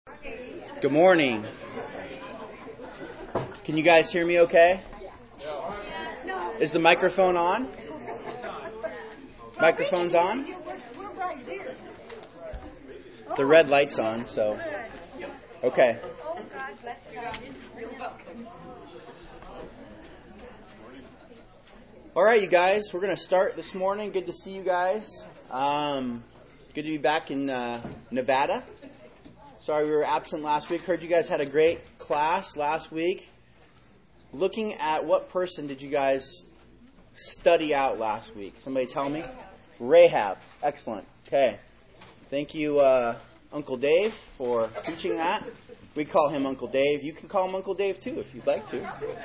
Good morning. Can you guys hear me okay? Is the microphone on? Microphone's on? The red light's on, so. Okay. All right, you guys, we're going to start this morning. Good to see you guys. Good to be back in Nevada. Sorry we were absent last week. Heard you guys had a great class last week. Looking at what person did you guys study out last week? Somebody tell me? Rahab. Excellent. Okay. Thank you, Uncle Dave, for teaching that. We call him Uncle Dave. You can call him Uncle Dave, too, if you'd like to.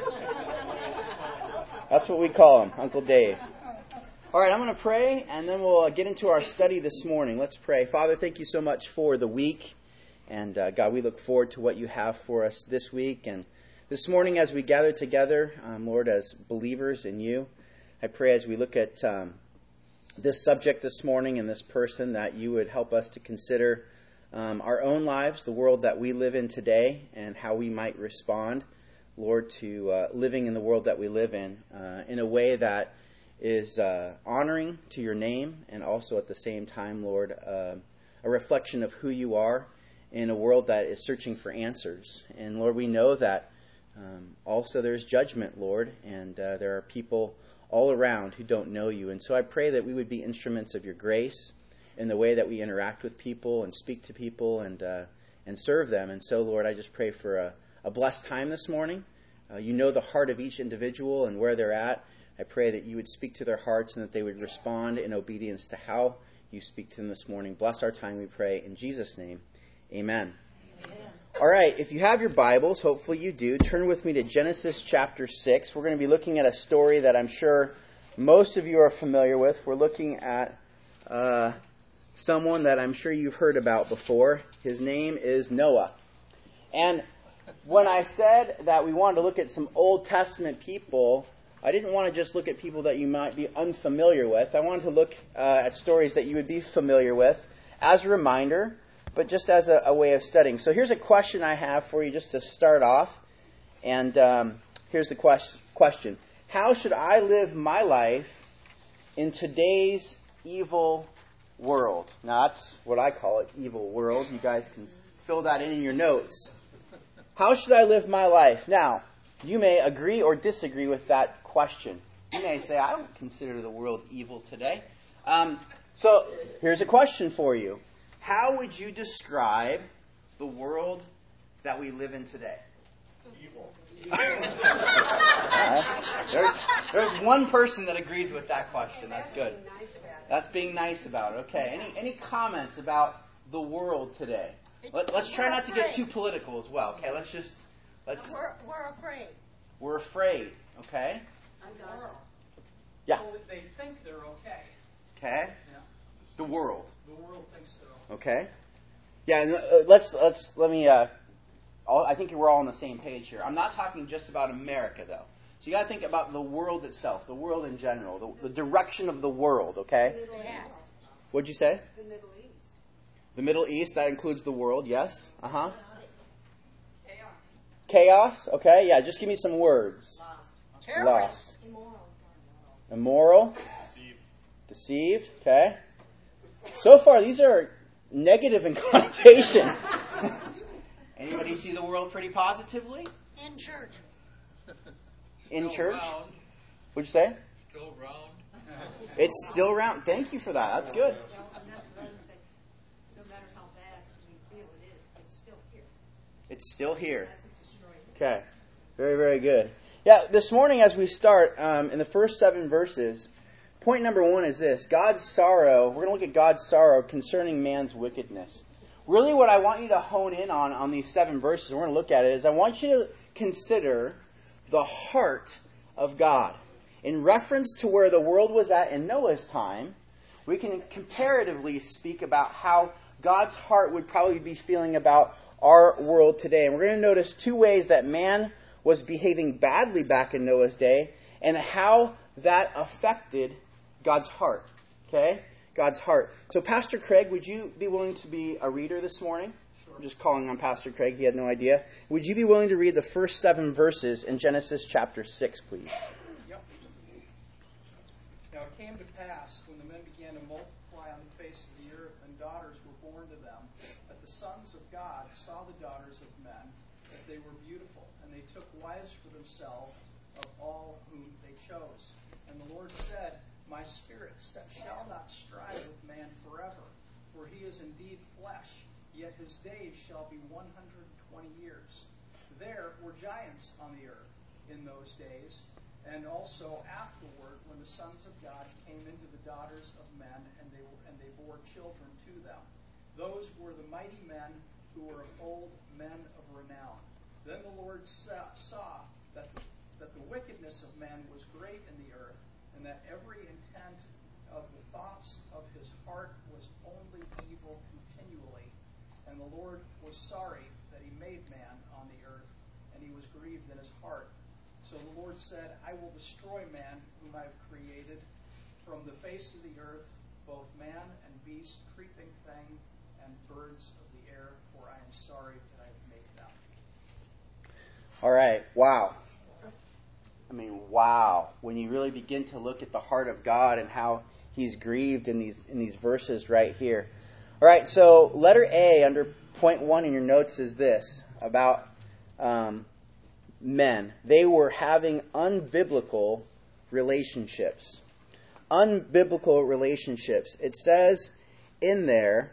That's what we call him, Uncle Dave. All right, I'm going to pray, and then we'll get into our study this morning. Let's pray. Father, thank you so much for the week. And God, we look forward to what you have for us this week. And this morning as we gather together, Lord, as believers in you, I pray as we look at this subject this morning and this person that you would help us to consider our own lives, the world that we live in today, and how we might respond, Lord, to living in the world that we live in a way that is honoring to your name and also at the same time, Lord, a reflection of who you are in a world that is searching for answers. And Lord, we know that also there's judgment, Lord, and there are people all around who don't know you. And so I pray that we would be instruments of your grace in the way that we interact with people and speak to people and serve them. And so, Lord, I just pray for a blessed time this morning. You know the heart of each individual and where they're at. I pray that you would speak to their hearts and that they would respond in obedience to how you speak to them this morning. Bless our time, we pray, in Jesus' name. Amen. All right, if you have your Bibles, hopefully you do, turn with me to Genesis chapter 6. We're going to be looking at a story that I'm sure most of you are familiar with. We're looking at someone that I'm sure you've heard about before. His name is Noah. And when I said that we wanted to look at some Old Testament people, I didn't want to just look at people that you might be unfamiliar with. I wanted to look at stories that you would be familiar with as a reminder, but just as a way of studying. So here's a question I have for you just to start off. And here's the question. How should I live my life in today's evil world? Now that's what I call it, evil world. You guys can fill that in your notes. How should I live my life? Now, you may agree or disagree with that question. You may say, I don't consider the world evil today. So here's a question for you. How would you describe the world that we live in today? Evil. There's one person that agrees with that question. That's good. That's being nice about it. Okay. Any comments about the world today? Let's try not to get too political as well. Okay. We're afraid. We're afraid. Okay. Yeah. Well, they think they're okay. Okay. Yeah. The world. The world thinks so. Okay. Yeah, let me, I think we're all on the same page here. I'm not talking just about America, though. So you got to think about the world itself, the world in general, the direction of the world, okay? The Middle East. What'd you say? The Middle East. The Middle East, that includes the world, yes? Uh-huh. Chaos. Chaos, okay, yeah, just give me some words. Lost. Immoral. Deceived, okay. So far, these are negative in connotation. Anybody see the world pretty positively? In church. In church? Round. What'd you say? Still round. It's still round. Thank you for that. That's good. No matter how bad we feel it is, it's still here. It's still here. Hasn't destroyed it. Okay. Very, very good. Yeah, this morning as we start, in the first 7 verses, point number 1 is this. God's sorrow. We're going to look at God's sorrow concerning man's wickedness. Really what I want you to hone in on these 7 verses, we're going to look at it, is I want you to consider the heart of God. In reference to where the world was at in Noah's time, we can comparatively speak about how God's heart would probably be feeling about our world today. And we're going to notice 2 ways that man was behaving badly back in Noah's day and how that affected God's heart. Okay? God's heart. So Pastor Craig, would you be willing to be a reader this morning? Sure. just calling on Pastor Craig. He had no idea. Would you be willing to read the first 7 verses in Genesis chapter 6, please? Yep. Now it came to pass, when the men began to multiply on the face of the earth, and daughters were born to them, that the sons of God saw the daughters of men, that they were beautiful, and they took wives for themselves of all whom they chose. And the Lord said, My spirit shall not strive with man forever, for he is indeed flesh, yet his days shall be 120 years. There were giants on the earth in those days, and also afterward, when the sons of God came into the daughters of men, and they bore children to them. Those were the mighty men who were of old, men of renown. Then the Lord saw that the wickedness of man was great in the earth, and that every intent of the thoughts of his heart was only evil continually. And the Lord was sorry that he made man on the earth, and he was grieved in his heart. So the Lord said, I will destroy man whom I have created from the face of the earth, both man and beast, creeping thing, and birds of the air, for I am sorry that I have made them. All right. Wow. I mean, wow. When you really begin to look at the heart of God and how he's grieved in these verses right here. All right, so letter A under point 1 in your notes is this, about men. They were having unbiblical relationships. Unbiblical relationships. It says in there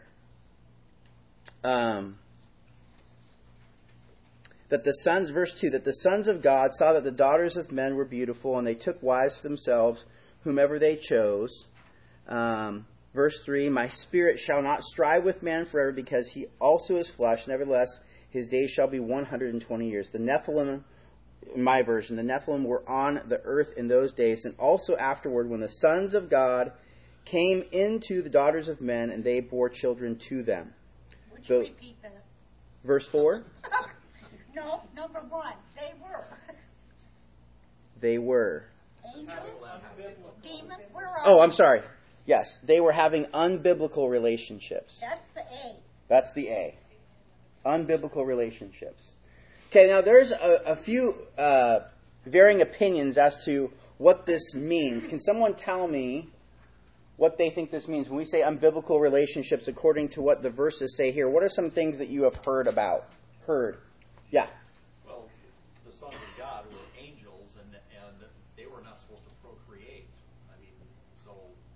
that the sons, verse 2, that the sons of God saw that the daughters of men were beautiful, and they took wives for themselves, whomever they chose. Verse 3, my spirit shall not strive with man forever, because he also is flesh. Nevertheless, his days shall be 120 years. The Nephilim, in my version, the Nephilim were on the earth in those days, and also afterward, when the sons of God came into the daughters of men, and they bore children to them. Would you repeat that? Verse 4? No, number 1. They were. They were. Angels? Demons? Where are Oh, I'm sorry. Yes, they were having unbiblical relationships. That's the A. That's the A. Unbiblical relationships. Okay, now there's a few varying opinions as to what this means. Can someone tell me what they think this means? When we say unbiblical relationships, according to what the verses say here, what are some things that you have heard about? Yeah. Well, the sons of God were angels, and they were not supposed to procreate. I mean, so,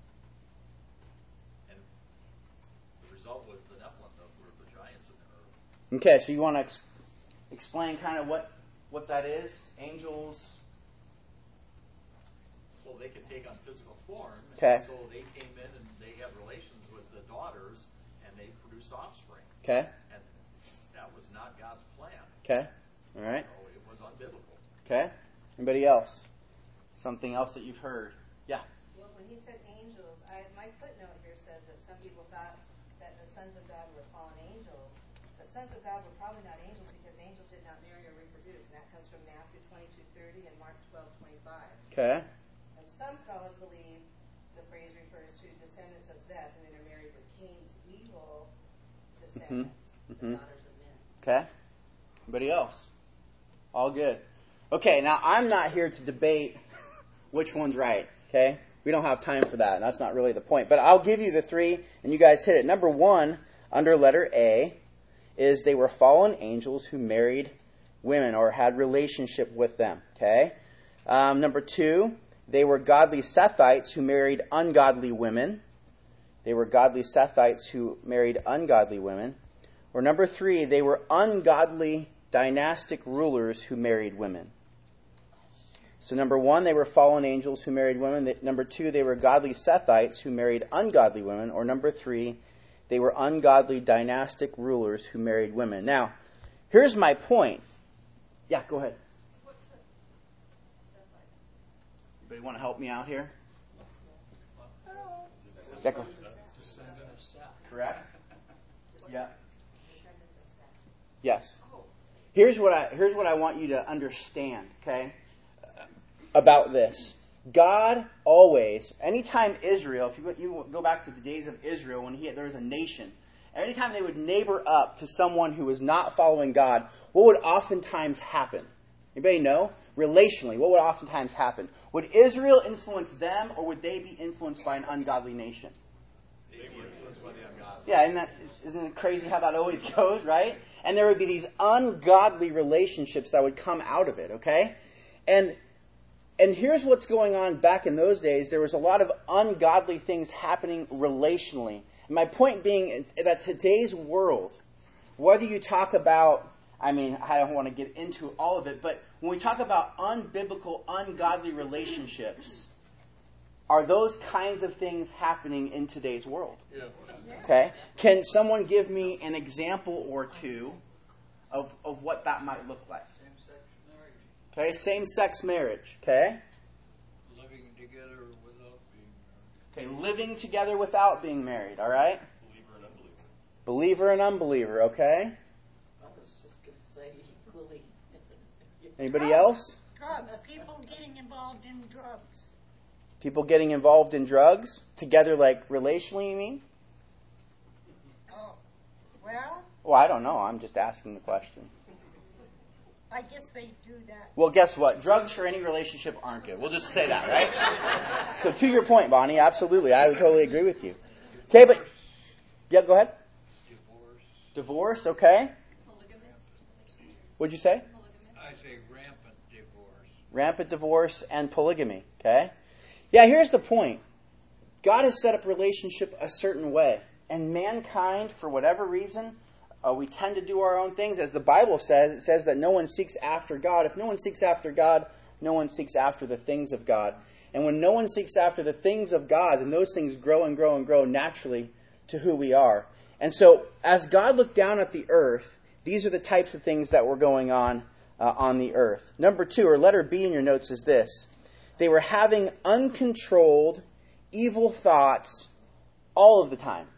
and the result was the Nephilim, were the giants in the earth. Okay, so you want to explain kind of what that is? Angels? Well, they could take on physical form. Okay. So they came in and they had relations with the daughters, and they produced offspring. Okay. And that was not God's plan. Okay. All right. So it was unbiblical. Okay. Anybody else? Something else that you've heard? Yeah. Well, when he said angels, my footnote here says that some people thought that the sons of God were fallen angels. But sons of God were probably not angels, because angels did not marry or reproduce. And that comes from Matthew 22:30 and Mark 12:25. Okay. And some scholars believe the phrase refers to descendants of Seth who intermarried with Cain's evil descendants, the daughters of men. Okay. Anybody else? All good. Okay, now I'm not here to debate which one's right, okay? We don't have time for that, and that's not really the point. But I'll give you the three, and you guys hit it. Number 1, under letter A, is they were fallen angels who married women or had relationship with them, okay? Number 2, they were godly Sethites who married ungodly women. They were godly Sethites who married ungodly women. Or number 3, they were ungodly dynastic rulers who married women. So number 1, they were fallen angels who married women. Number 2, they were godly Sethites who married ungodly women. Or number 3, they were ungodly dynastic rulers who married women. Now, here's my point. Yeah, go ahead. Anybody want to help me out here? Descendant of Seth. Correct? Yeah. Yes. Here's what I want you to understand, okay, about this. God always, anytime Israel, if you go back to the days of Israel, when there was a nation, anytime they would neighbor up to someone who was not following God, what would oftentimes happen? Anybody know? Relationally, what would oftentimes happen? Would Israel influence them, or would they be influenced by an ungodly nation? Yeah, isn't it crazy how that always goes, right? And there would be these ungodly relationships that would come out of it, okay? And here's what's going on back in those days. There was a lot of ungodly things happening relationally. And my point being that today's world, whether you talk about, I don't want to get into all of it, but when we talk about unbiblical, ungodly relationships, are those kinds of things happening in today's world? Yeah. Okay? Can someone give me an example or two of what that might look like? Same-sex marriage. Okay, same-sex marriage. Okay? Living together without being married. Okay, living together without being married. All right? Believer and unbeliever. Believer and unbeliever. Okay? I was just going to say equally. Anybody else? Drugs. People getting involved in drugs. People getting involved in drugs? Together, like, relationally, you mean? Oh. Well, Well, I don't know. I'm just asking the question. I guess they do that. Well, guess what? Drugs for any relationship aren't good. We'll just say that, right? So to your point, Bonnie, absolutely. I would totally agree with you. Okay, but... Yeah, go ahead. Divorce, okay. What'd you say? I say rampant divorce. Rampant divorce and polygamy, okay? Yeah, here's the point. God has set up relationship a certain way. And mankind, for whatever reason, we tend to do our own things. As the Bible says, it says that no one seeks after God. If no one seeks after God, no one seeks after the things of God. And when no one seeks after the things of God, then those things grow and grow and grow naturally to who we are. And so, as God looked down at the earth, these are the types of things that were going on the earth. Number 2, or letter B in your notes, is this. They were having uncontrolled, evil thoughts all of the time.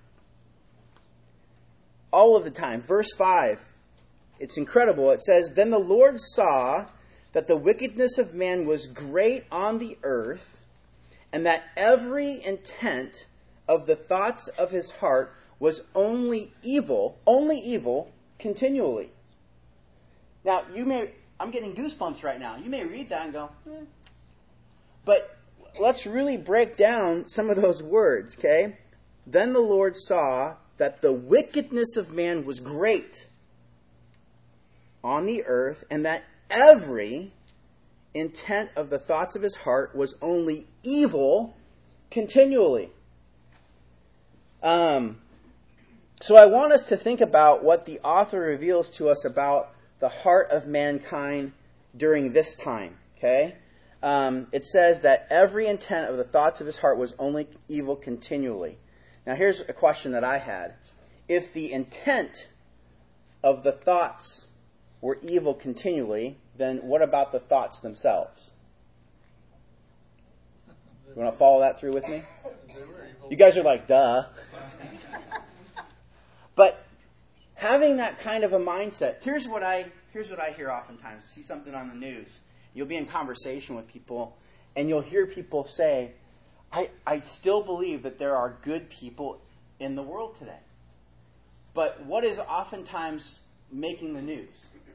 All of the time. Verse 5, it's incredible. It says, "Then the Lord saw that the wickedness of man was great on the earth, and that every intent of the thoughts of his heart was only evil continually." Now, I'm getting goosebumps right now. You may read that and go, But let's really break down some of those words, okay? Then the Lord saw that the wickedness of man was great on the earth, and that every intent of the thoughts of his heart was only evil continually. So I want us to think about what the author reveals to us about the heart of mankind during this time, okay? It says that every intent of the thoughts of his heart was only evil continually. Now here's a question that I had. If the intent of the thoughts were evil continually, then what about the thoughts themselves? You want to follow that through with me? You guys are like, duh. But having that kind of a mindset, here's what I hear oftentimes. See something on the news. You'll be in conversation with people, and you'll hear people say, I still believe that there are good people in the world today. But what is oftentimes making the news?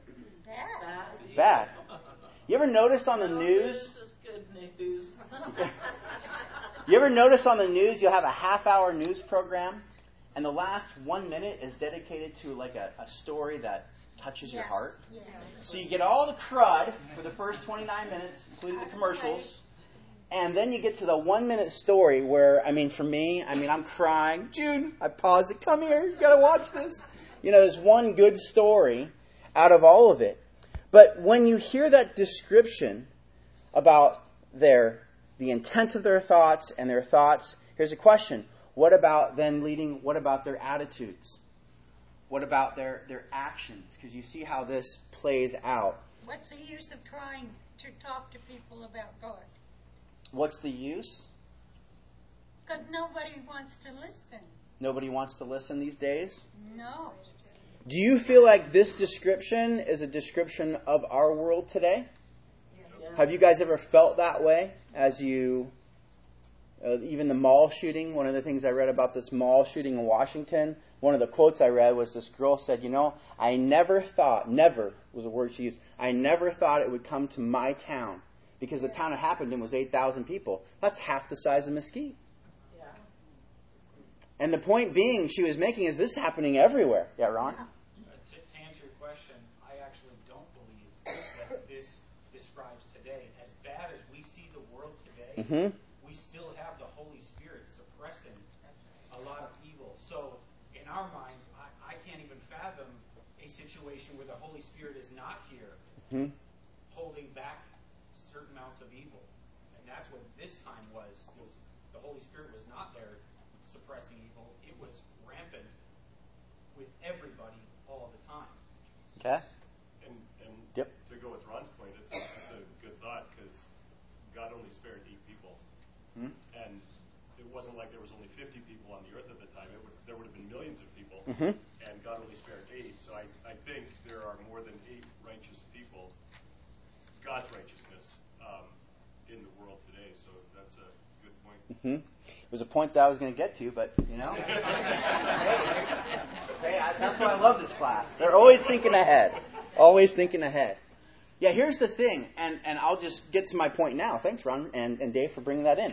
Bad. You ever notice on the news? This is good news. You ever notice on the news you'll have a half-hour news program, and the last 1 minute is dedicated to like a story that touches your heart? Yeah. So you get all the crud for the first 29 minutes, including the commercials, and then you get to the 1 minute story where, for me, I'm crying. June, I pause it. Come here. You got to watch this. There's one good story out of all of it. But when you hear that description about the intent of their thoughts and their thoughts, here's a question. What about their attitudes? What about their actions? Because you see how this plays out. What's the use of trying to talk to people about God? What's the use? Because nobody wants to listen. Nobody wants to listen these days? No. Do you feel like this description is a description of our world today? Yes. Have you guys ever felt that way as you... even the mall shooting, one of the things I read about this mall shooting in Washington, one of the quotes I read was this girl said, I never thought, never was a word she used, I never thought it would come to my town, because the town it happened in was 8,000 people. That's half the size of Mesquite. Yeah. And the point being she was making is this is happening everywhere. Yeah, Ron? To answer your question, I actually don't believe that this describes today. As bad as we see the world today, we still have the Holy Spirit suppressing a lot of evil. So in our minds, I can't even fathom a situation where the Holy Spirit is not here, holding back certain amounts of evil. And that's what this time was the Holy Spirit was not there suppressing evil. It was rampant with everybody all the time. Okay. And Yep. to go with Ron's point, it's a good thought, because God only spared 8 people. And it wasn't like there was only 50 people on the earth at the time. There would have been millions of people, and God only spared 8. So I think there are more than 8 righteous people, God's righteousness, in the world today. So that's a good point. It was a point that I was going to get to, but, that's why I love this class. They're always thinking ahead. Always thinking ahead. Yeah, here's the thing, and I'll just get to my point now. Thanks, Ron and Dave, for bringing that in.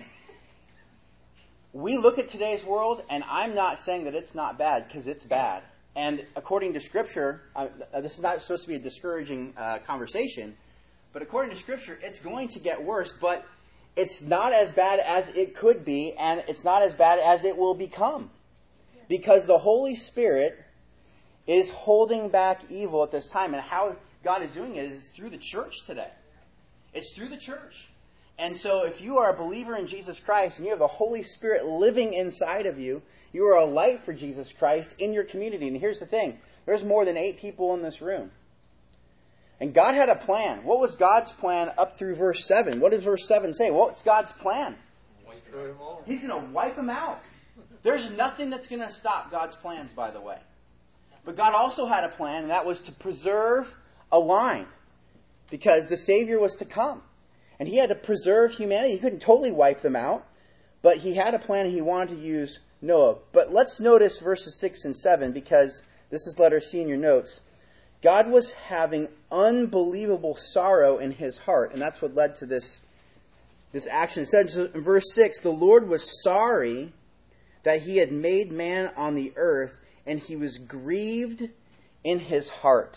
We look at today's world, and I'm not saying that it's not bad, because it's bad. And according to Scripture, this is not supposed to be a discouraging conversation, but according to Scripture, it's going to get worse, but it's not as bad as it could be, and it's not as bad as it will become. Because the Holy Spirit is holding back evil at this time, and how God is doing it is through the church today. It's through the church. And so if you are a believer in Jesus Christ and you have the Holy Spirit living inside of you, you are a light for Jesus Christ in your community. And here's the thing. There's more than 8 people in this room. And God had a plan. What was God's plan up through verse 7? What does verse 7 say? What's God's plan? He's going to wipe them out. There's nothing that's going to stop God's plans, by the way. But God also had a plan, and that was to preserve a line, because the Savior was to come. And he had to preserve humanity. He couldn't totally wipe them out, but he had a plan, and he wanted to use Noah. But let's notice verses 6 and 7, because this is letter C in your notes. God was having unbelievable sorrow in his heart, and that's what led to this action. It says in verse 6, the Lord was sorry that he had made man on the earth, and he was grieved in his heart.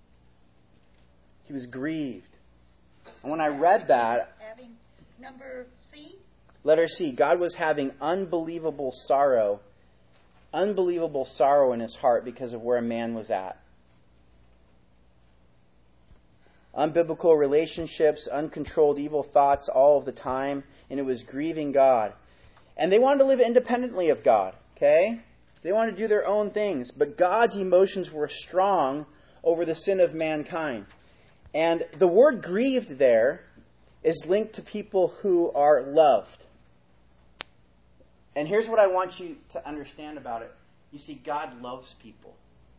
He was grieved. And when I read that, Having number C? letter C, God was having unbelievable sorrow in his heart because of where man was at. Unbiblical relationships, uncontrolled evil thoughts all of the time, and it was grieving God. And they wanted to live independently of God, okay? They wanted to do their own things, but God's emotions were strong over the sin of mankind. And the word grieved there is linked to people who are loved. And here's what I want you to understand about it. You see, God loves people.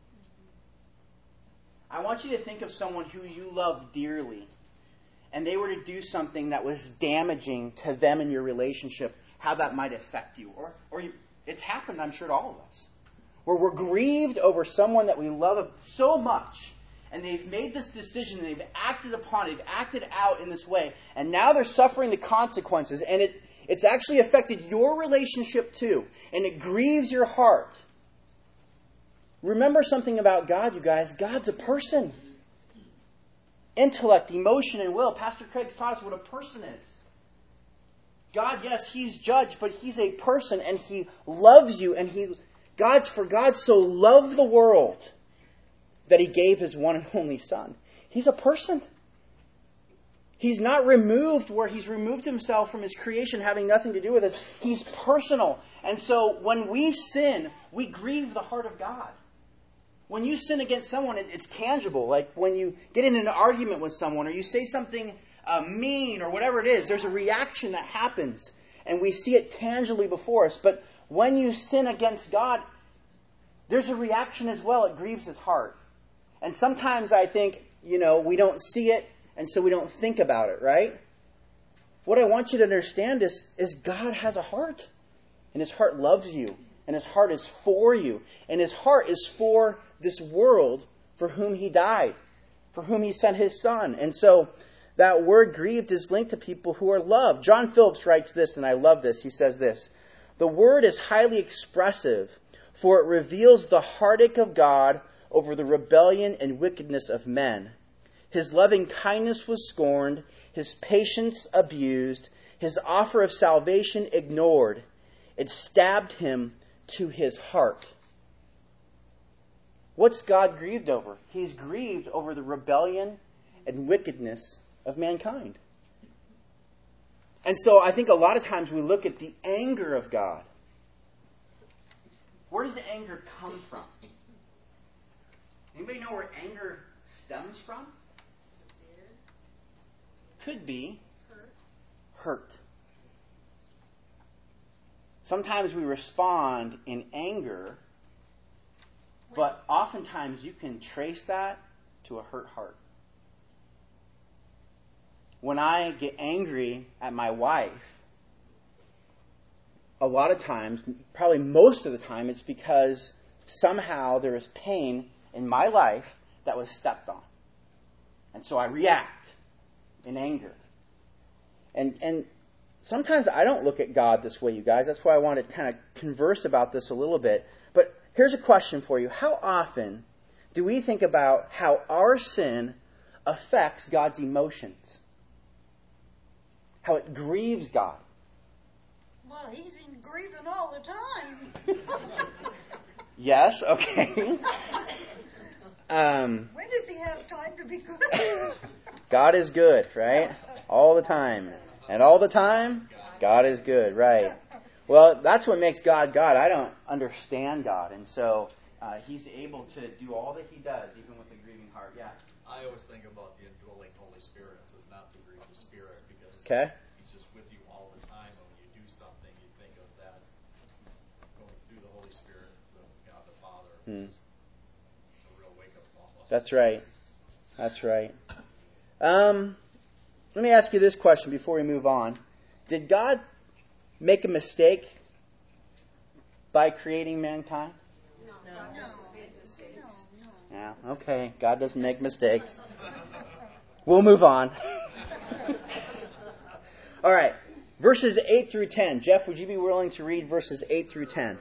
I want you to think of someone who you love dearly, and they were to do something that was damaging to them in your relationship, how that might affect you. It's happened, I'm sure, to all of us. Where we're grieved over someone that we love so much, and they've made this decision, and they've acted upon it, they've acted out in this way, and now they're suffering the consequences, and it's actually affected your relationship too, and it grieves your heart. Remember something about God, you guys. God's a person. Intellect, emotion, and will. Pastor Craig's taught us what a person is. God, yes, he's judge, but he's a person, and he loves you, and for God so loved the world that he gave his one and only Son. He's a person. He's not removed where he's removed himself from his creation, having nothing to do with us. He's personal. And so when we sin, we grieve the heart of God. When you sin against someone, it's tangible. Like when you get in an argument with someone or you say something mean or whatever it is, there's a reaction that happens. And we see it tangibly before us. But when you sin against God, there's a reaction as well. It grieves his heart. And sometimes I think, we don't see it, and so we don't think about it, right? What I want you to understand is God has a heart. And his heart loves you. And his heart is for you. And his heart is for this world for whom he died, for whom he sent his son. And so that word grieved is linked to people who are loved. John Phillips writes this, and I love this. He says this: the word is highly expressive, for it reveals the heartache of God over the rebellion and wickedness of men. His loving kindness was scorned, his patience abused, his offer of salvation ignored. It stabbed him to his heart. What's God grieved over? He's grieved over the rebellion and wickedness of mankind. And so I think a lot of times we look at the anger of God. Where does the anger come from? Anybody know where anger stems from? Could be hurt. Sometimes we respond in anger, but oftentimes you can trace that to a hurt heart. When I get angry at my wife, a lot of times, probably most of the time, it's because somehow there is pain in my life that was stepped on. And so I react in anger. And sometimes I don't look at God this way, you guys. That's why I want to kind of converse about this a little bit. But here's a question for you. How often do we think about how our sin affects God's emotions? How it grieves God? Well, he's in grieving all the time. Yes, okay. When does he have time to be good? God is good, right? All the time. And all the time, God is good, right? Well, that's what makes God God. I don't understand God. And so he's able to do all that he does, even with a grieving heart. Yeah. I always think about the indwelling Holy Spirit as not to grieve the Spirit, because he's just with you all the time. And when you do something, you think of that going through the Holy Spirit, the God the Father. It's just a real wake-up call. That's right. That's right. Let me ask you this question before we move on. Did God make a mistake by creating mankind? No. Yeah, okay. God doesn't make mistakes. We'll move on. All right. Verses 8 through 10. Jeff, would you be willing to read verses 8 through 10?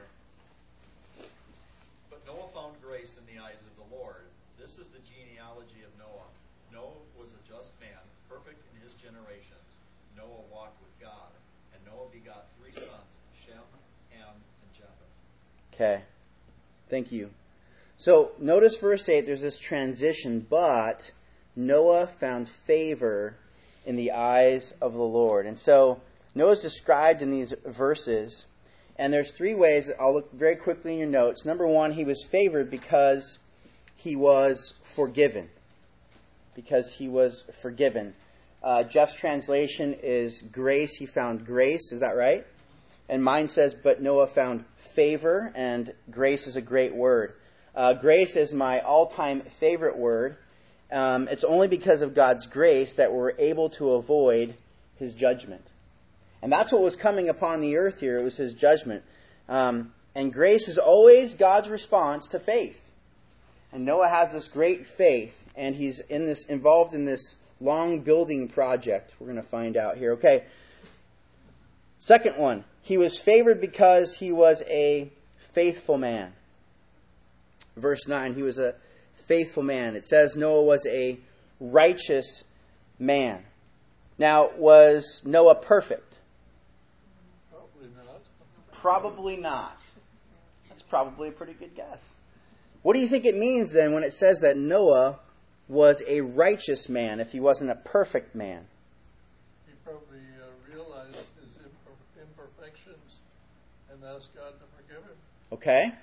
But Noah found grace in the eyes of the Lord. This is the genealogy of Noah. Noah was a just man, perfect in his generations. Noah walked with God, and Noah begot 3 sons, Shem, Ham, and Japheth. Okay. Thank you. So notice verse 8, there's this transition, but Noah found favor in the eyes of the Lord. And so Noah's described in these verses, and there's 3 ways that I'll look very quickly in your notes. Number 1, he was favored because he was forgiven. Because he was forgiven. Jeff's translation is grace. He found grace. Is that right? And mine says, but Noah found favor, and grace is a great word. Grace is my all-time favorite word. It's only because of God's grace that we're able to avoid his judgment. And that's what was coming upon the earth here. It was his judgment. And grace is always God's response to faith. And Noah has this great faith, and he's involved in this long building project. We're going to find out here. Okay. Second one. He was favored because he was a faithful man. Verse 9, he was a faithful man. It says Noah was a righteous man. Now, was Noah perfect? Probably not. Probably not. That's probably a pretty good guess. What do you think it means then when it says that Noah was a righteous man if he wasn't a perfect man? He probably realized his imperfections and asked God to forgive him. Okay.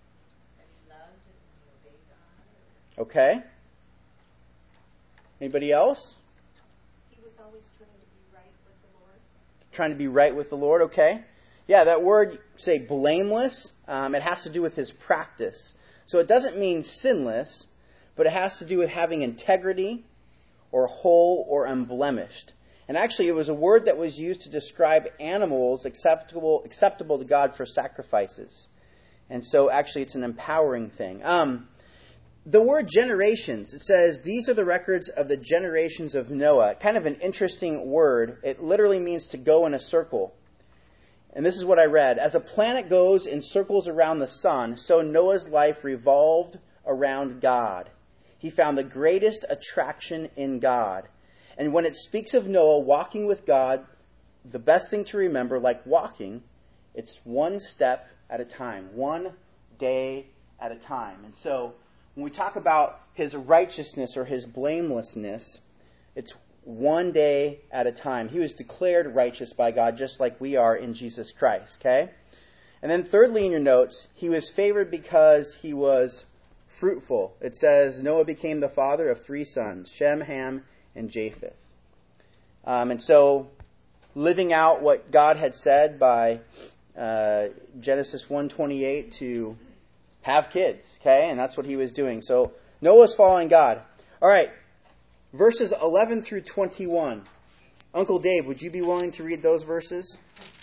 Okay. Anybody else? He was always trying to be right with the Lord. Trying to be right with the Lord, okay. Yeah, that word, say blameless, it has to do with his practice. So it doesn't mean sinless, but it has to do with having integrity or whole or unblemished. And actually it was a word that was used to describe animals acceptable to God for sacrifices. And so actually it's an empowering thing. The word generations, it says, these are the records of the generations of Noah. Kind of an interesting word. It literally means to go in a circle. And this is what I read. As a planet goes in circles around the sun, so Noah's life revolved around God. He found the greatest attraction in God. And when it speaks of Noah walking with God, the best thing to remember, like walking, it's one step at a time, one day at a time. And so when we talk about his righteousness or his blamelessness, it's one day at a time. He was declared righteous by God just like we are in Jesus Christ, okay? And then thirdly in your notes, he was favored because he was fruitful. It says Noah became the father of 3 sons, Shem, Ham, and Japheth. And so living out what God had said by Genesis 1:28 to have kids, okay? And that's what he was doing. So Noah's following God. All right, verses 11 through 21. Uncle Dave, would you be willing to read those verses?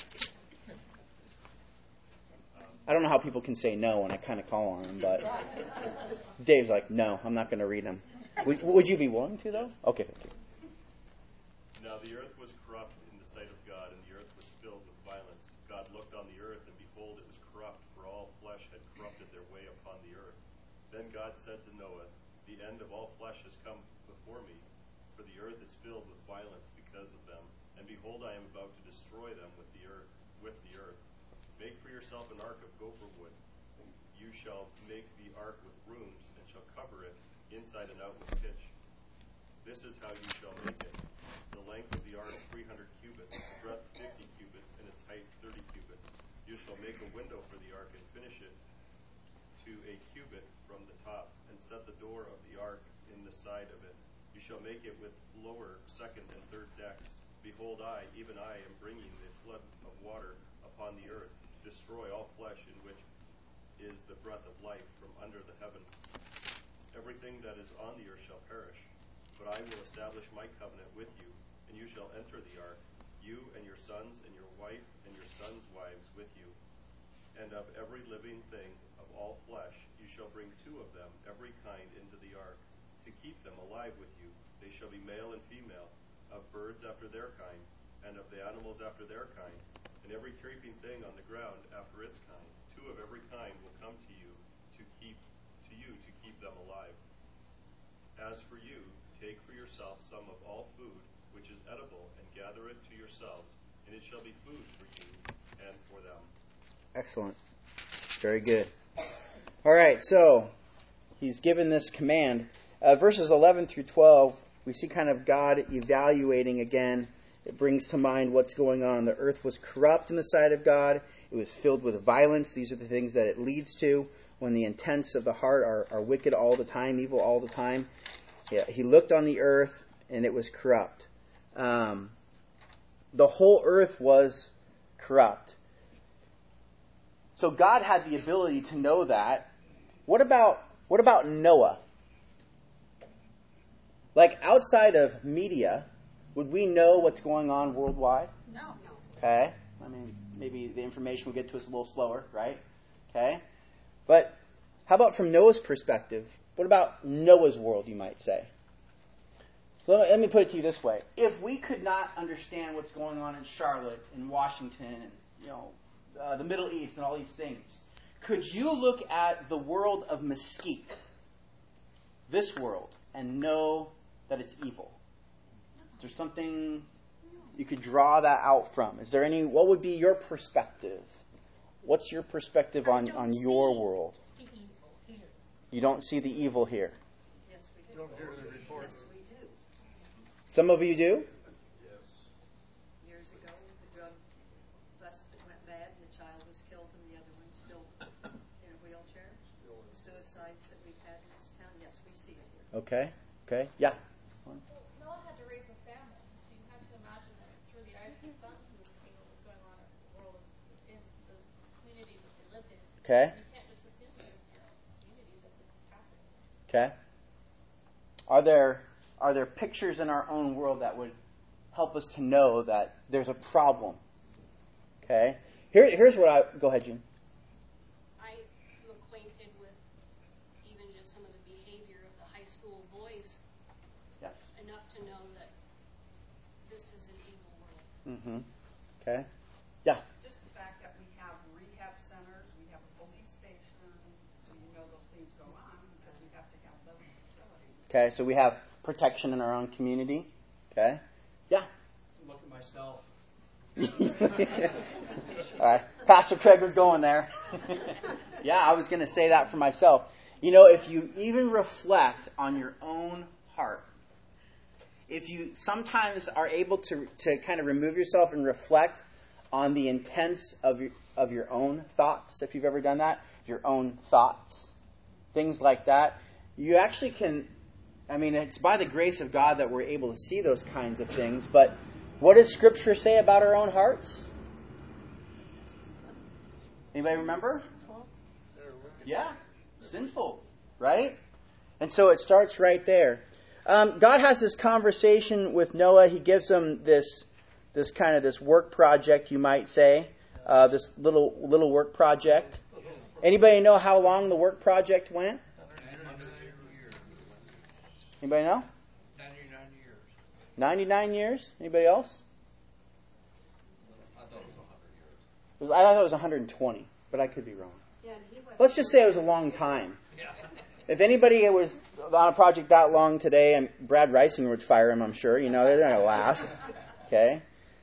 I don't know how people can say no when I kind of call on them, but Dave's like, no, I'm not going to read them. Would you be willing to, though? Okay, thank you. Now the earth was corrupt in the sight of God, and the earth was filled with violence. God looked on the earth, and behold, it was corrupt, for all flesh had corrupted their way upon the earth. Then God said to Noah, the end of all flesh has come before me, for the earth is filled with violence because of them. And behold, I am about to destroy them with the earth. Make for yourself an ark of gopher wood. You shall make the ark with rooms, and shall cover it inside and out with pitch. This is how you shall make it. The length of the ark 300 cubits, the breadth 50 cubits, and its height 30 cubits. You shall make a window for the ark and finish it to a cubit from the top, and set the door of the ark in the side of it. You shall make it with lower, second, and third decks. Behold, I, even I, am bringing the flood of water upon the earth, to destroy all flesh in which is the breath of life from under the heaven. Everything that is on the earth shall perish, but I will establish my covenant with you, and you shall enter the ark, you and your sons and your wife and your sons' wives with you. And of every living thing of all flesh you shall bring 2 of them, every kind, into the ark, to keep them alive with you. They shall be male and female, of birds after their kind, and of the animals after their kind, and every creeping thing on the ground after its kind. 2 of every kind will come to you to keep them alive. As for you, take for yourself some of all food which is edible, and gather it to yourselves, and it shall be food for you and for them. Excellent. Very good. All right, so he's given this command. Verses 11 through 12, we see kind of God evaluating again. It brings to mind what's going on. The earth was corrupt in the sight of God. It was filled with violence. These are the things that it leads to when the intents of the heart are wicked all the time, evil all the time. Yeah, he looked on the earth, and it was corrupt. The whole earth was corrupt. So God had the ability to know that. What about Noah? Like outside of media, would we know what's going on worldwide? No. Okay. I mean, maybe the information will get to us a little slower, right? Okay. But how about from Noah's perspective? What about Noah's world, you might say? So let me put it to you this way. If we could not understand what's going on in Charlotte, in Washington, and the Middle East and all these things, could you look at the world of Mesquite, this world, and know that it's evil? Is there something you could draw that out from? Is there what would be your perspective? What's your perspective on your world? You don't see the evil here. Yes, we do. Don't hear the report. Yes, we do. Some of you do? Yes. Years ago, the drug bust went bad, and the child was killed, and the other one still in a wheelchair. Suicides that we've had in this town, yes, we see it here. Okay. Yeah. Well, Noah had to raise a family, so you have to imagine that through the eyes of his son, he was seeing what was going on in the world, in the community that they lived in. Okay. You can't just assume that it's your own community that this is happening. Okay. Are there pictures in our own world that would help us to know that there's a problem? Okay. Here's what go ahead, June. I enough to know that this is an evil world. Mm-hmm. Okay. Yeah. Just the fact that we have rehab centers, we have a police station, so you know those things go on because we have to have those facilities. Okay, so we have protection in our own community. Okay. Yeah. Look at myself. All right. Pastor Craig was going there. Yeah, I was going to say that for myself. You know, if you even reflect on your own heart, if you sometimes are able to kind of remove yourself and reflect on the intents of your own thoughts, if you've ever done that, your own thoughts, things like that, you actually can, I mean, it's by the grace of God that we're able to see those kinds of things, but what does Scripture say about our own hearts? Anybody remember? Yeah, sinful, right? And so it starts right there. God has this conversation with Noah. He gives him this kind of this work project, you might say, this little work project. Anybody know how long the work project went? 99 years. Anybody know? 99 years. 99 years? Anybody else? I thought it was 100 years. I thought it was 120, but I could be wrong. Yeah, and he was Let's just say it was a long time. If anybody was on a project that long today, and Brad Reisinger would fire him, I'm sure. You know, they're going to last. Okay.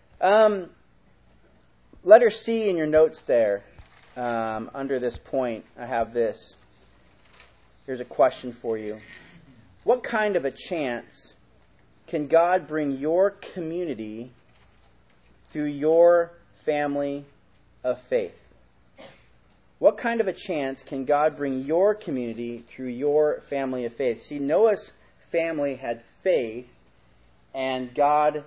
Letter C in your notes there, under this point, I have this. Here's a question for you. What kind of a chance can God bring your community through your family of faith? What kind of a chance can God bring your community through your family of faith? See, Noah's family had faith, and God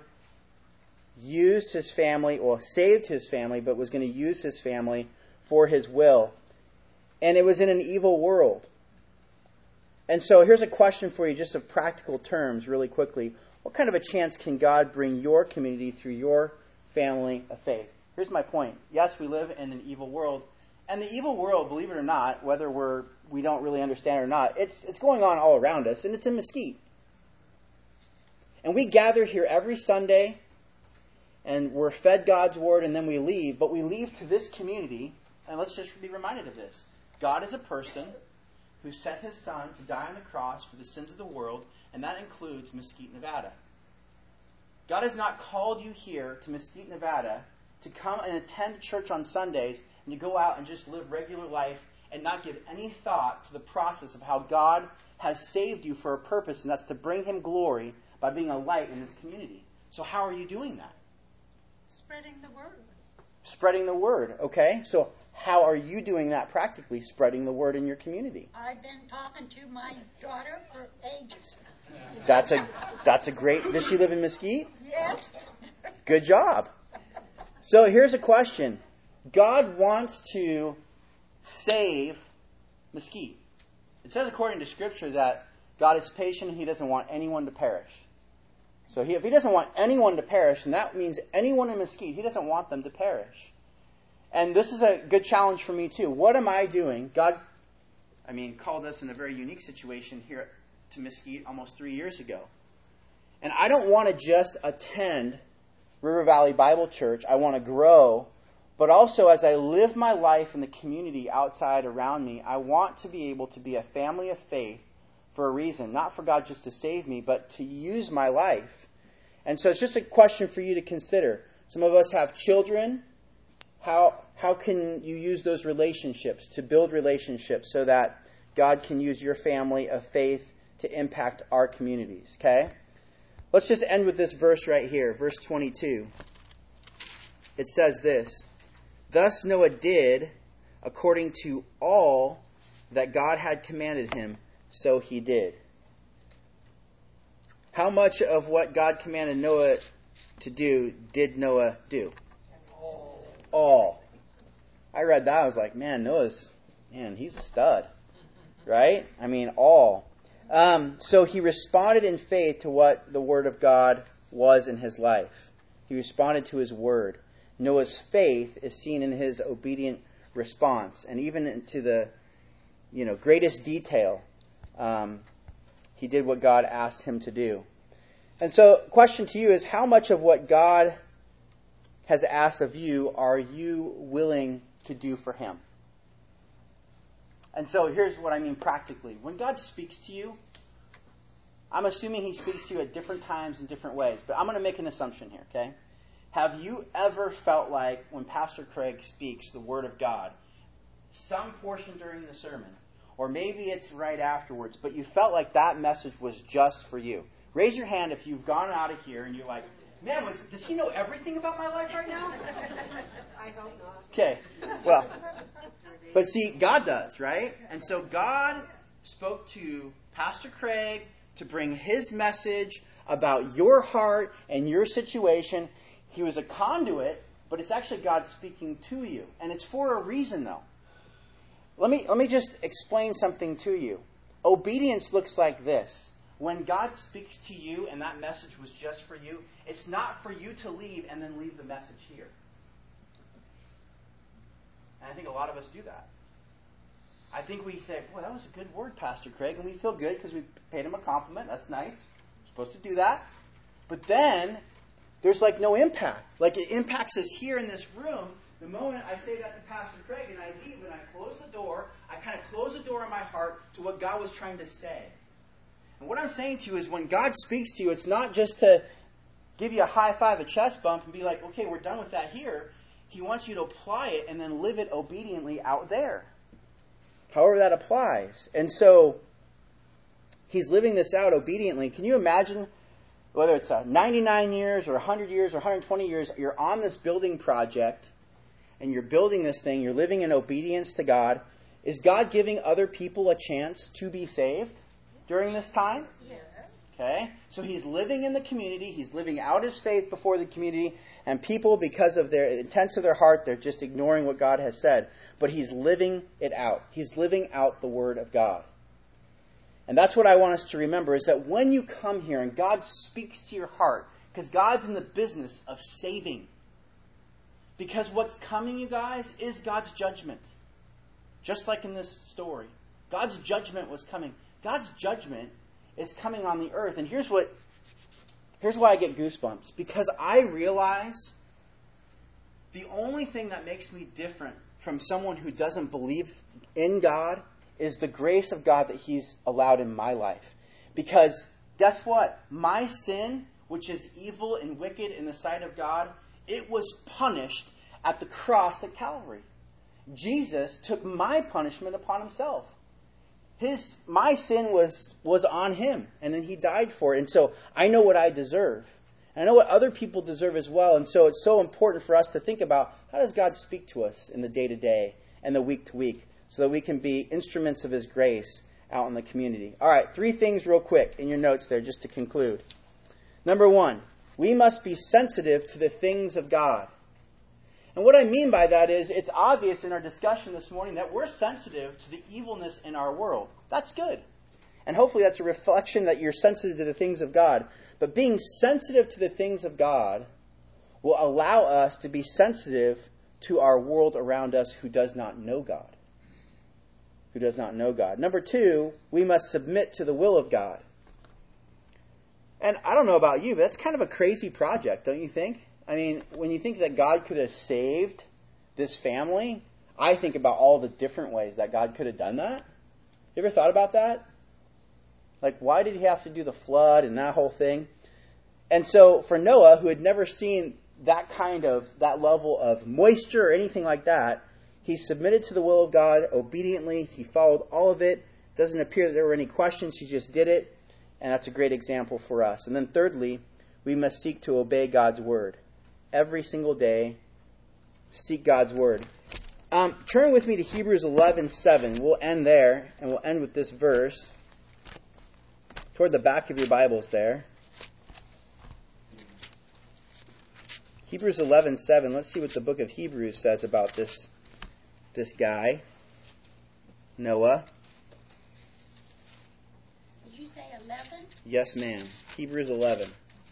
used his family, or saved his family, but was going to use his family for his will. And it was in an evil world. And so here's a question for you, just of practical terms, really quickly. What kind of a chance can God bring your community through your family of faith? Here's my point. Yes, we live in an evil world. And the evil world, believe it or not, whether we don't really understand it or not, it's going on all around us, and it's in Mesquite. And we gather here every Sunday, and we're fed God's word, and then we leave. But we leave to this community, and let's just be reminded of this. God is a person who sent his son to die on the cross for the sins of the world, and that includes Mesquite, Nevada. God has not called you here to Mesquite, Nevada to come and attend church on Sundays and to go out and just live regular life and not give any thought to the process of how God has saved you for a purpose, and that's to bring him glory by being a light in this community. So how are you doing that? Spreading the word. Spreading the word, okay? So how are you doing that practically, spreading the word in your community? I've been talking to my daughter for ages. That's a great... Does she live in Mesquite? Yes. Good job. So here's a question. God wants to save Mesquite. It says according to Scripture that God is patient and he doesn't want anyone to perish. So if he doesn't want anyone to perish, then that means anyone in Mesquite, he doesn't want them to perish. And this is a good challenge for me too. What am I doing? God, called us in a very unique situation here to Mesquite almost 3 years ago. And I don't want to just attend River Valley Bible Church. I want to grow. But also, as I live my life in the community outside around me, I want to be able to be a family of faith for a reason. Not for God just to save me, but to use my life. And so it's just a question for you to consider. Some of us have children. How can you use those relationships to build relationships so that God can use your family of faith to impact our communities? Okay? Let's just end with this verse right here, verse 22. It says this, "Thus Noah did according to all that God had commanded him, so he did." How much of what God commanded Noah to do did Noah do? All. I read that, I was like, he's a stud. Right? All. So he responded in faith to what the Word of God was in his life. He responded to his Word. Noah's faith is seen in his obedient response. And even to the greatest detail, he did what God asked him to do. And so, question to you is, how much of what God has asked of you are you willing to do for him? And so, here's what I mean practically. When God speaks to you, I'm assuming he speaks to you at different times in different ways, but I'm going to make an assumption here, okay? Have you ever felt like when Pastor Craig speaks the Word of God, some portion during the sermon, or maybe it's right afterwards, but you felt like that message was just for you? Raise your hand if you've gone out of here and you're like, man, does he know everything about my life right now? I hope not. Okay, well, but see, God does, right? And so God spoke to Pastor Craig to bring his message about your heart and your situation. He was a conduit, but it's actually God speaking to you. And it's for a reason, though. Let me just explain something to you. Obedience looks like this. When God speaks to you and that message was just for you, it's not for you to leave and then leave the message here. And I think a lot of us do that. I think we say, boy, that was a good word, Pastor Craig, and we feel good because we paid him a compliment. That's nice. We're supposed to do that. But then there's like no impact. Like it impacts us here in this room. The moment I say that to Pastor Craig and I leave and I close the door, I kind of close the door in my heart to what God was trying to say. And what I'm saying to you is when God speaks to you, it's not just to give you a high five, a chest bump, and be like, okay, we're done with that here. He wants you to apply it and then live it obediently out there. However that applies. And so he's living this out obediently. Can you imagine, whether it's 99 years or 100 years or 120 years, you're on this building project and you're building this thing, you're living in obedience to God. Is God giving other people a chance to be saved during this time? Yes. Okay? So he's living in the community. He's living out his faith before the community. And people, because of their intents of their heart, they're just ignoring what God has said. But he's living it out. He's living out the Word of God. And that's what I want us to remember, is that when you come here and God speaks to your heart, because God's in the business of saving. Because what's coming, you guys, is God's judgment. Just like in this story. God's judgment was coming. God's judgment is coming on the earth. And here's why I get goosebumps. Because I realize the only thing that makes me different from someone who doesn't believe in God is the grace of God that he's allowed in my life. Because guess what? My sin, which is evil and wicked in the sight of God, it was punished at the cross at Calvary. Jesus took my punishment upon himself. My sin was on him, and then he died for it. And so I know what I deserve. And I know what other people deserve as well. And so it's so important for us to think about, how does God speak to us in the day-to-day and the week-to-week, so that we can be instruments of his grace out in the community. All right, 3 things real quick in your notes there, just to conclude. Number 1, we must be sensitive to the things of God. And what I mean by that is, it's obvious in our discussion this morning that we're sensitive to the evilness in our world. That's good. And hopefully that's a reflection that you're sensitive to the things of God. But being sensitive to the things of God will allow us to be sensitive to our world around us who does not know God. Who does not know God. Number 2, we must submit to the will of God. And I don't know about you, but that's kind of a crazy project, don't you think? I mean, when you think that God could have saved this family, I think about all the different ways that God could have done that. You ever thought about that? Like, why did he have to do the flood and that whole thing? And so for Noah, who had never seen that level of moisture or anything like that, he submitted to the will of God obediently. He followed all of it. It doesn't appear that there were any questions. He just did it. And that's a great example for us. And then thirdly, we must seek to obey God's word. Every single day, seek God's word. Turn with me to Hebrews 11:7. We'll end there, and we'll end with this verse. Toward the back of your Bibles there. Hebrews 11:7. Let's see what the book of Hebrews says about this guy, Noah. Did you say 11? Yes, ma'am. Hebrews 11.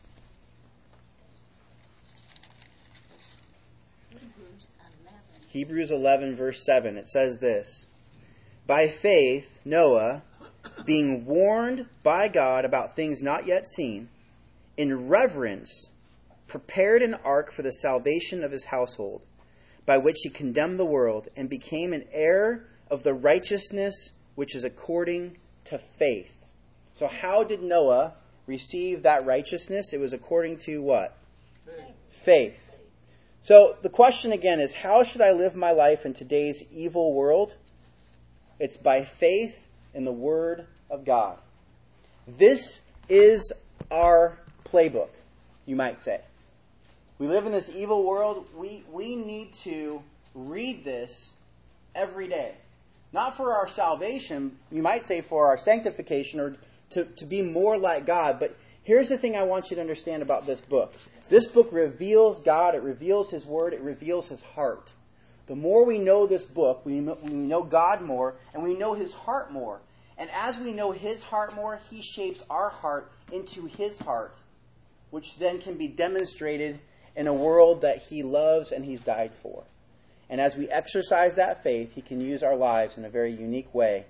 Hebrews 11, verse 7. It says this: By faith, Noah, being warned by God about things not yet seen, in reverence, prepared an ark for the salvation of his household, by which he condemned the world and became an heir of the righteousness which is according to faith. So how did Noah receive that righteousness? It was according to what? Faith. So the question again is, how should I live my life in today's evil world? It's by faith in the Word of God. This is our playbook, you might say. We live in this evil world. We need to read this every day. Not for our salvation, you might say for our sanctification or to be more like God. But here's the thing I want you to understand about this book. This book reveals God. It reveals His Word. It reveals His heart. The more we know this book, we know God more, and we know His heart more. And as we know His heart more, He shapes our heart into His heart, which then can be demonstrated in a world that He loves and He's died for. And as we exercise that faith, He can use our lives in a very unique way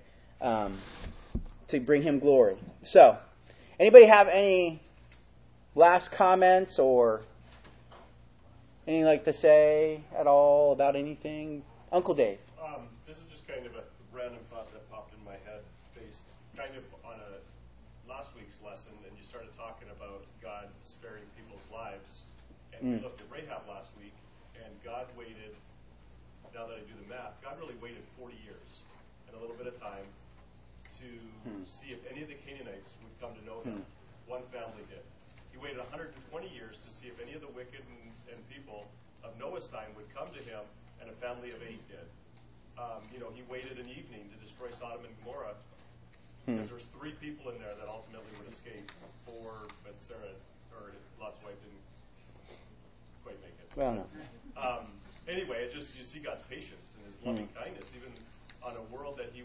to bring Him glory. So, anybody have any last comments or anything like to say at all about anything? Uncle Dave. This is just kind of a random thought that popped in my head based kind of on last week's lesson, and you started talking about God sparing people's lives. And we looked at Rahab last week, and God waited, now that I do the math, God really waited 40 years and a little bit of time to see if any of the Canaanites would come to know Him. One family did. He waited 120 years to see if any of the wicked and people of Noah's time would come to Him, and a family of 8 did. He waited an evening to destroy Sodom and Gomorrah, because there's 3 people in there that ultimately would escape. 4, but Sarah, or Lot's wife, didn't quite make it. Well, no. Anyway, you see God's patience and His loving kindness, even on a world that He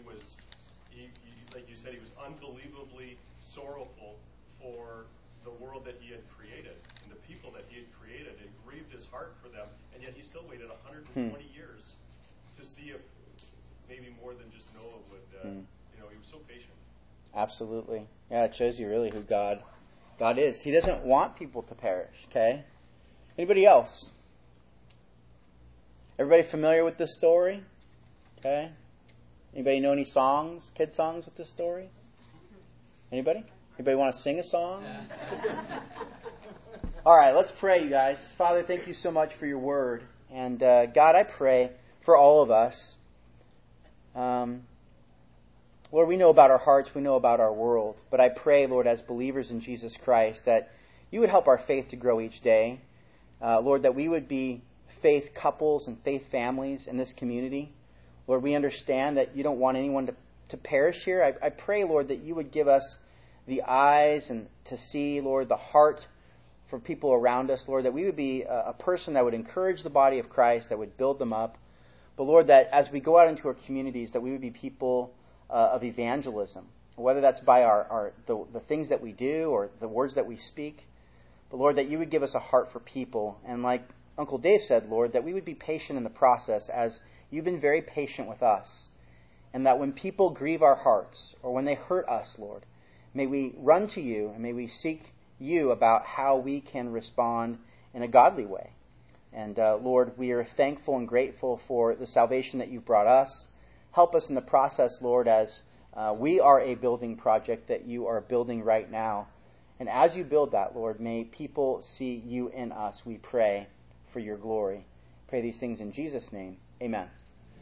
like you said, He was unbelievably sorrowful for the world that He had created and the people that He had created. It grieved His heart for them, and yet He still waited 120 years to see if maybe more than just Noah would. He was so patient. Absolutely. Yeah, it shows you really who God is. He doesn't want people to perish, okay? Anybody else? Everybody familiar with this story? Okay. Anybody know any songs, kid songs with this story? Anybody? Anybody want to sing a song? All right, let's pray, you guys. Father, thank you so much for your word. And God, I pray for all of us. Lord, we know about our hearts, we know about our world. But I pray, Lord, as believers in Jesus Christ, that you would help our faith to grow each day. Lord, that we would be faith couples and faith families in this community. Lord, we understand that you don't want anyone to perish here. I pray, Lord, that you would give us the eyes and to see, Lord, the heart for people around us, Lord, that we would be a person that would encourage the body of Christ, that would build them up. But, Lord, that as we go out into our communities, that we would be people of evangelism, whether that's by the things that we do or the words that we speak. But, Lord, that you would give us a heart for people. And like Uncle Dave said, Lord, that we would be patient in the process as you've been very patient with us. And that when people grieve our hearts or when they hurt us, Lord, may we run to you and may we seek you about how we can respond in a godly way. And Lord, we are thankful and grateful for the salvation that you've brought us. Help us in the process, Lord, as we are a building project that you are building right now. And as you build that, Lord, may people see you in us, we pray, for your glory. Pray these things in Jesus' name. Amen.